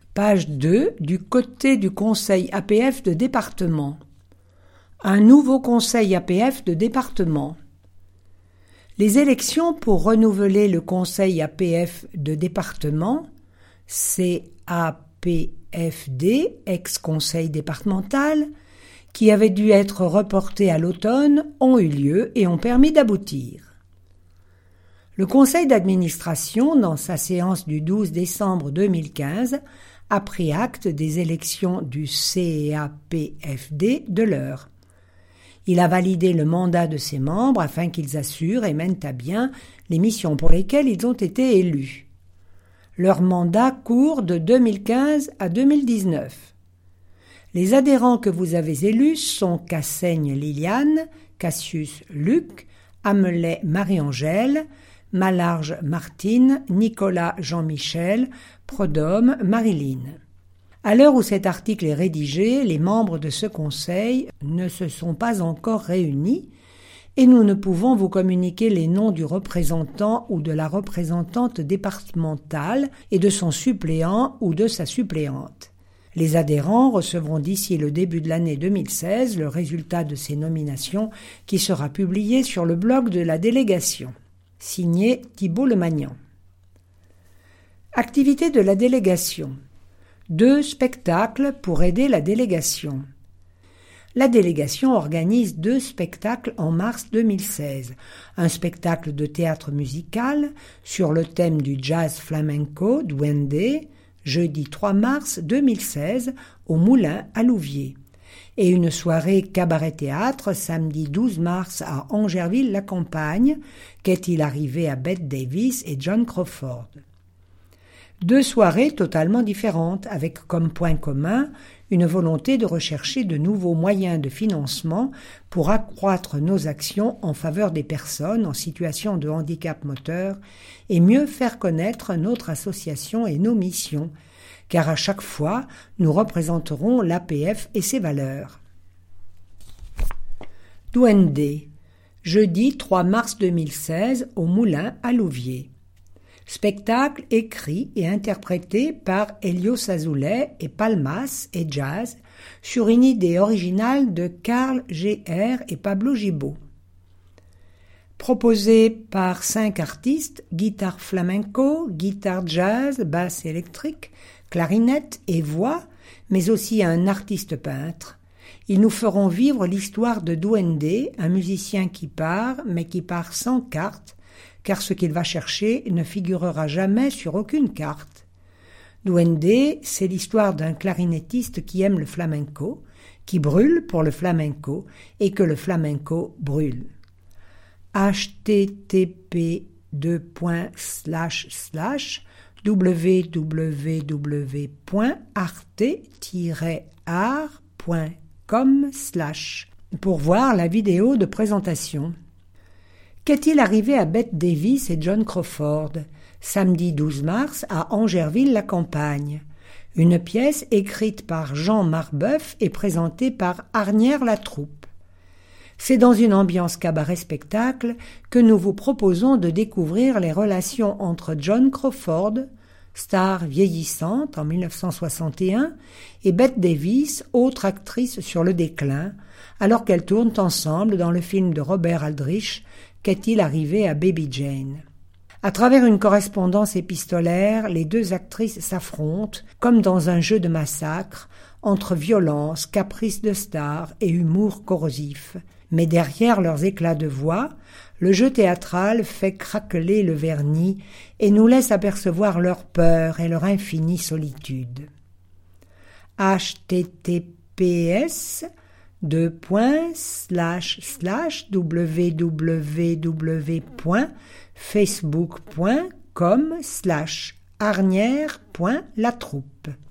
Page 2, du côté du Conseil APF de département. Un nouveau Conseil APF de département. Les élections pour renouveler le Conseil APF de département, CAPFD, ex-conseil départemental, qui avaient dû être reportées à l'automne, ont eu lieu et ont permis d'aboutir. Le conseil d'administration, dans sa séance du 12 décembre 2015, a pris acte des élections du CAPFD de l'Eure. Il a validé le mandat de ses membres afin qu'ils assurent et mènent à bien les missions pour lesquelles ils ont été élus. Leur mandat court de 2015 à 2019. Les adhérents que vous avez élus sont Cassaigne Liliane, Cassius Luc, Amelet Marie-Angèle, Malarge Martine, Nicolas Jean-Michel, Prodhomme Marilyn. À l'heure où cet article est rédigé, les membres de ce conseil ne se sont pas encore réunis et nous ne pouvons vous communiquer les noms du représentant ou de la représentante départementale et de son suppléant ou de sa suppléante. Les adhérents recevront d'ici le début de l'année 2016 le résultat de ces nominations qui sera publié sur le blog de la délégation. Signé Thibault Lemagnan. Activité de la délégation. 2 spectacles pour aider la délégation. La délégation organise 2 spectacles en mars 2016. Un spectacle de théâtre musical sur le thème du jazz flamenco Duende, jeudi 3 mars 2016 au Moulin à Louviers. Et une soirée cabaret-théâtre samedi 12 mars à Angerville-la-Campagne, qu'est-il arrivé à Bette Davis et John Crawford. 2 soirées totalement différentes, avec comme point commun une volonté de rechercher de nouveaux moyens de financement pour accroître nos actions en faveur des personnes en situation de handicap moteur et mieux faire connaître notre association et nos missions, car à chaque fois, nous représenterons l'APF et ses valeurs. Duende, jeudi 3 mars 2016 au Moulin à Louviers. Spectacle écrit et interprété par Helios Azoulay et Palmas et Jazz sur une idée originale de Carl G.R. et Pablo Gibaud. Proposé par 5 artistes, guitare flamenco, guitare jazz, basse électrique, clarinette et voix, mais aussi un artiste peintre. Ils nous feront vivre l'histoire de Duende, un musicien qui part, mais qui part sans carte, car ce qu'il va chercher ne figurera jamais sur aucune carte. Duende, c'est l'histoire d'un clarinettiste qui aime le flamenco, qui brûle pour le flamenco et que le flamenco brûle. http://www.arte-art.com/ pour voir la vidéo de présentation. Qu'est-il arrivé à Bette Davis et John Crawford, samedi 12 mars à Angerville-la-Campagne? Une pièce écrite par Jean Marbeuf et présentée par Arnière la Troupe. C'est dans une ambiance cabaret-spectacle que nous vous proposons de découvrir les relations entre John Crawford, star vieillissante en 1961, et Bette Davis, autre actrice sur le déclin, alors qu'elles tournent ensemble dans le film de Robert Aldrich, Qu'est-il arrivé à Baby Jane? À travers une correspondance épistolaire, les 2 actrices s'affrontent, comme dans un jeu de massacre, entre violence, caprice de star et humour corrosif. Mais derrière leurs éclats de voix, le jeu théâtral fait craqueler le vernis et nous laisse apercevoir leur peur et leur infinie solitude. http://www.facebook.com/arnière.latroupe